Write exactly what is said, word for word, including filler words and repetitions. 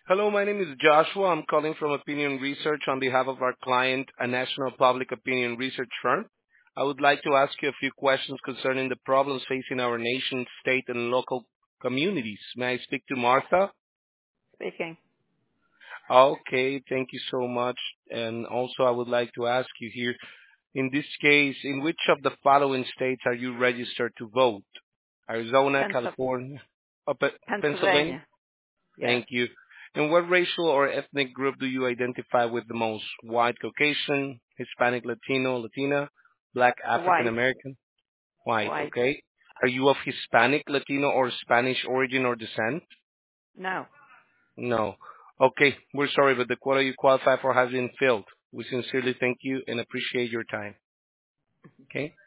Hello, my name is Joshua. I'm calling from Opinion Research on behalf of our client, a national public opinion research firm. I would like to ask you a few questions concerning the problems facing our nation, state, and local communities. May I speak to Martha? Speaking. Okay, thank you so much. And also, I would like to ask you here, in this case, in which of the following states are you registered to vote? Arizona, Pensil- California, oh, Pe- Pennsylvania? Pennsylvania. Yes. Thank you. And what racial or ethnic group do you identify with the most? White, Caucasian, Hispanic, Latino, Latina, Black, African White. American? White, White. okay. Are you of Hispanic, Latino, or Spanish origin or descent? No. No. Okay, we're sorry, but the quota you qualify for has been filled. We sincerely thank you and appreciate your time. Okay?